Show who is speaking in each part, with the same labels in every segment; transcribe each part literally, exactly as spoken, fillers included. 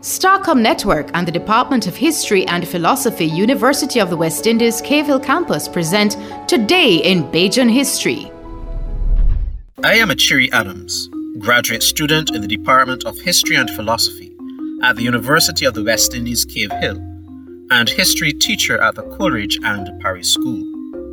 Speaker 1: Starcom Network and the Department of History and Philosophy, University of the West Indies, Cave Hill Campus present Today in Bajan History.
Speaker 2: I am Achiri Adams, graduate student in the Department of History and Philosophy at the University of the West Indies, Cave Hill, and history teacher at the Coleridge and Parry School.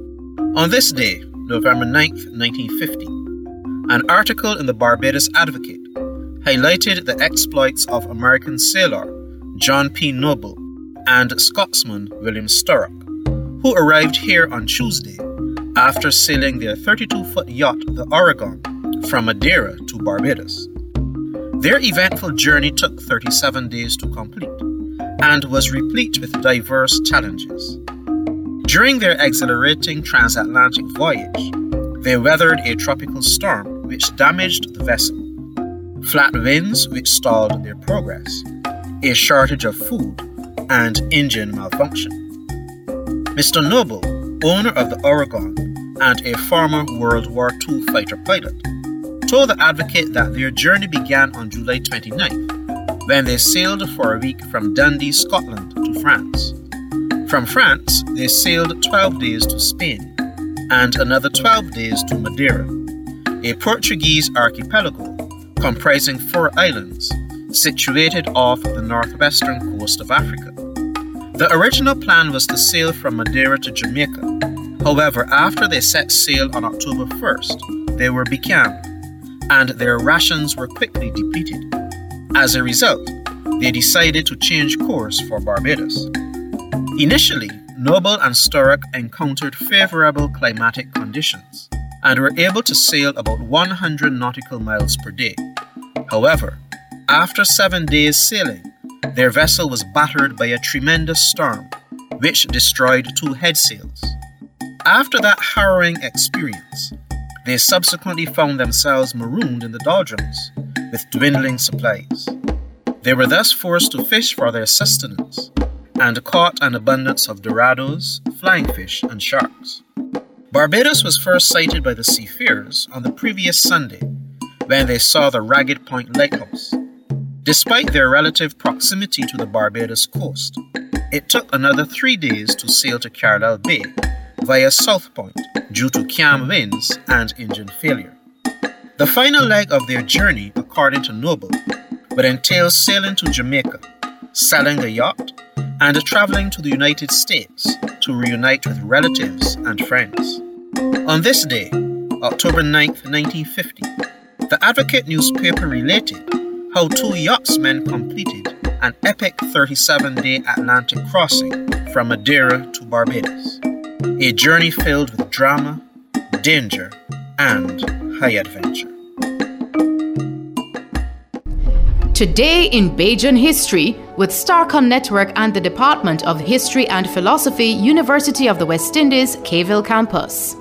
Speaker 2: On this day, November ninth, nineteen fifty, an article in the Barbados Advocate highlighted the exploits of American sailor John P. Noble and Scotsman William Sturrock, who arrived here on Tuesday after sailing their thirty-two-foot yacht, the Oregon, from Madeira to Barbados. Their eventful journey took thirty-seven days to complete and was replete with diverse challenges. During their exhilarating transatlantic voyage, they weathered a tropical storm which damaged the vessel, flat winds which stalled their progress, a shortage of food, and engine malfunction. Mister Noble, owner of the Oregon and a former World War Two fighter pilot, told the Advocate that their journey began on July twenty-ninth, when they sailed for a week from Dundee, Scotland to France. From France, they sailed twelve days to Spain and another twelve days to Madeira, a Portuguese archipelago comprising four islands situated off the northwestern coast of Africa. The original plan was to sail from Madeira to Jamaica. However, after they set sail on October first, they were becalmed, and their rations were quickly depleted. As a result, they decided to change course for Barbados. Initially, Noble and Sturrock encountered favorable climatic conditions and were able to sail about one hundred nautical miles per day. However, after seven days sailing, their vessel was battered by a tremendous storm, which destroyed two headsails. After that harrowing experience, they subsequently found themselves marooned in the doldrums with dwindling supplies. They were thus forced to fish for their sustenance and caught an abundance of dorados, flying fish, and sharks. Barbados was first sighted by the seafarers on the previous Sunday when they saw the Ragged Point Lighthouse. Despite their relative proximity to the Barbados coast, it took another three days to sail to Carlisle Bay via South Point due to calm winds and engine failure. The final leg of their journey, according to Noble, would entail sailing to Jamaica, selling the yacht, and traveling to the United States to reunite with relatives and friends. On this day, October ninth, nineteen fifty, the Advocate newspaper related how two yachtsmen completed an epic thirty-seven-day Atlantic crossing from Madeira to Barbados, a journey filled with drama, danger, and high adventure.
Speaker 1: Today in Bajan History with Starcom Network and the Department of History and Philosophy, University of the West Indies, Cave Hill Campus.